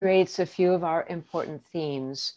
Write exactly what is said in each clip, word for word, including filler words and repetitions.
creates a few of our important themes.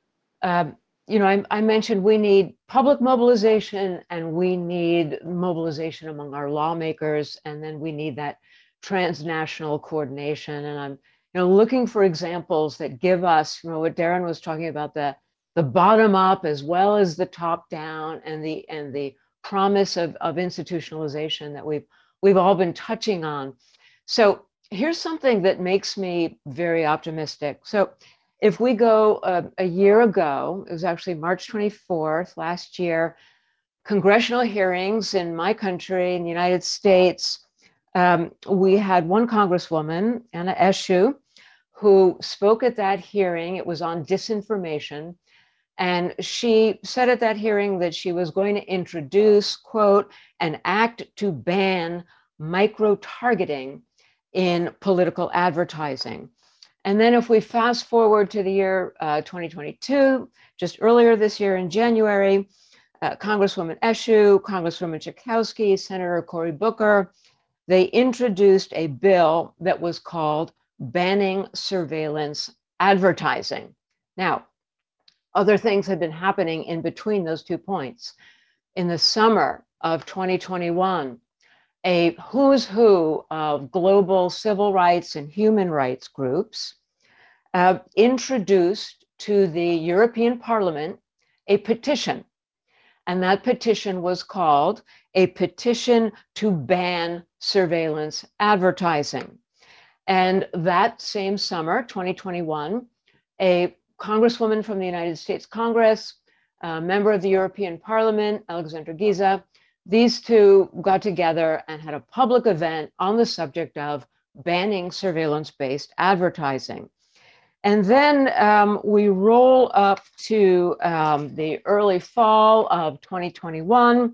Um, you know, I, I mentioned we need public mobilization and we need mobilization among our lawmakers, and then we need that transnational coordination. And I'm, you know, looking for examples that give us, you know, what Darren was talking about, the the bottom up as well as the top down, and the and the promise of, of institutionalization that we've we've all been touching on. So here's something that makes me very optimistic. So if we go uh, a year ago, it was actually March twenty-fourth last year, congressional hearings in my country, in the United States, um, we had one Congresswoman, Anna Eshoo, who spoke at that hearing. It was on disinformation. And she said at that hearing that she was going to introduce, quote, an act to ban micro-targeting in political advertising. And then if we fast forward to the year uh, twenty twenty-two, just earlier this year in January, uh, Congresswoman Eshoo, Congresswoman Schakowsky, Senator Cory Booker, they introduced a bill that was called Banning Surveillance Advertising. Now, other things had been happening in between those two points. In the summer of twenty twenty-one, a who's who of global civil rights and human rights groups uh, introduced to the European Parliament a petition. And that petition was called a petition to ban surveillance advertising. And that same summer, twenty twenty-one, a Congresswoman from the United States Congress, a member of the European Parliament, Alexandra Giza, these two got together and had a public event on the subject of banning surveillance-based advertising. And then um, we roll up to um, the early fall of twenty twenty-one,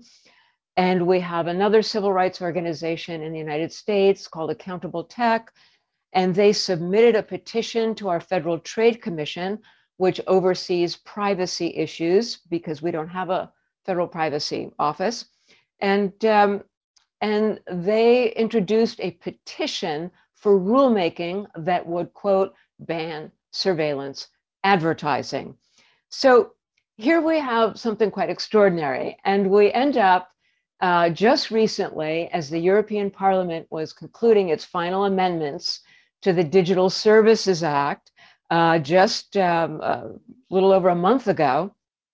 and we have another civil rights organization in the United States called Accountable Tech, and they submitted a petition to our Federal Trade Commission, which oversees privacy issues because we don't have a federal privacy office. And, um, and they introduced a petition for rulemaking that would, quote, ban surveillance advertising. So here we have something quite extraordinary, and we end up uh, just recently, as the European Parliament was concluding its final amendments to the Digital Services Act, uh, just um, a little over a month ago.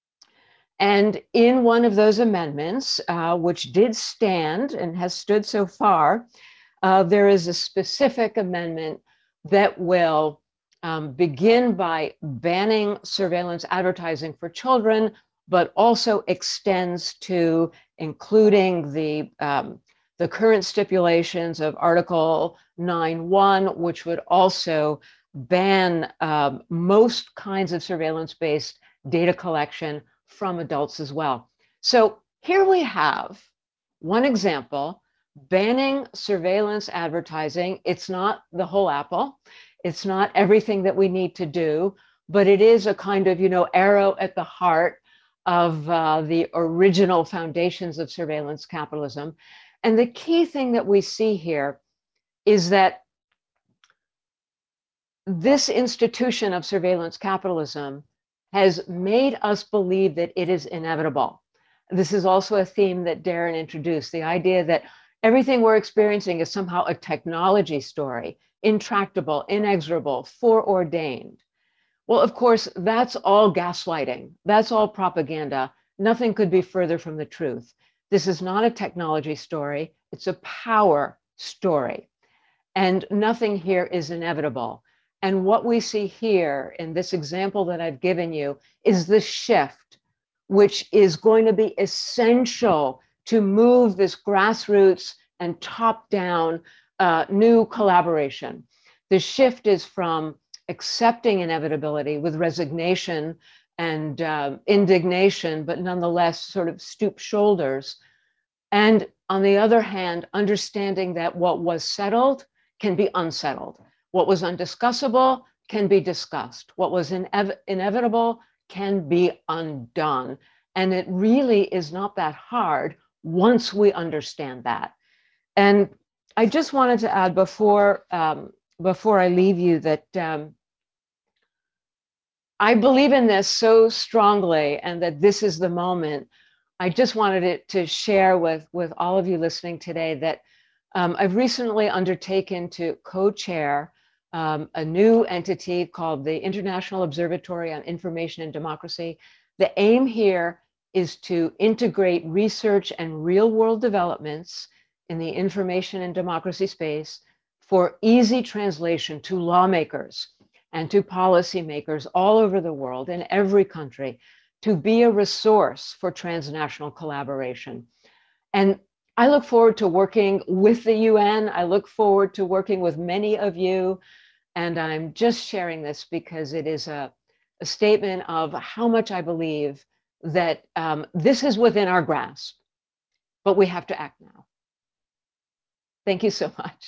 And in one of those amendments, uh, which did stand and has stood so far, uh, there is a specific amendment that will um, begin by banning surveillance advertising for children, but also extends to including the, um, the current stipulations of Article nine one, which would also ban um, most kinds of surveillance-based data collection from adults as well. So here we have one example, banning surveillance advertising. It's not the whole apple. It's not everything that we need to do, but it is a kind of, you know, arrow at the heart of uh, the original foundations of surveillance capitalism. And the key thing that we see here is that this institution of surveillance capitalism has made us believe that it is inevitable. This is also a theme that Darren introduced, the idea that everything we're experiencing is somehow a technology story, intractable, inexorable, foreordained. Well, of course, that's all gaslighting. That's all propaganda. Nothing could be further from the truth. This is not a technology story. It's a power story. And nothing here is inevitable. And what we see here in this example that I've given you is the shift, which is going to be essential to move this grassroots and top-down uh, new collaboration. The shift is from accepting inevitability with resignation and uh, indignation, but nonetheless sort of stoop shoulders. And on the other hand, understanding that what was settled can be unsettled. What was undiscussable can be discussed. What was inev inevitable can be undone. And it really is not that hard once we understand that. And I just wanted to add before, um, before I leave you that um, I believe in this so strongly, and that this is the moment. I just wanted it to share with, with all of you listening today that um, I've recently undertaken to co-chair um, a new entity called the International Observatory on Information and Democracy. The aim here is to integrate research and real-world developments in the information and democracy space for easy translation to lawmakers and to policymakers all over the world in every country, to be a resource for transnational collaboration. And I look forward to working with the U N. I look forward to working with many of you. And I'm just sharing this because it is a, a statement of how much I believe that um, this is within our grasp, but we have to act now. Thank you so much.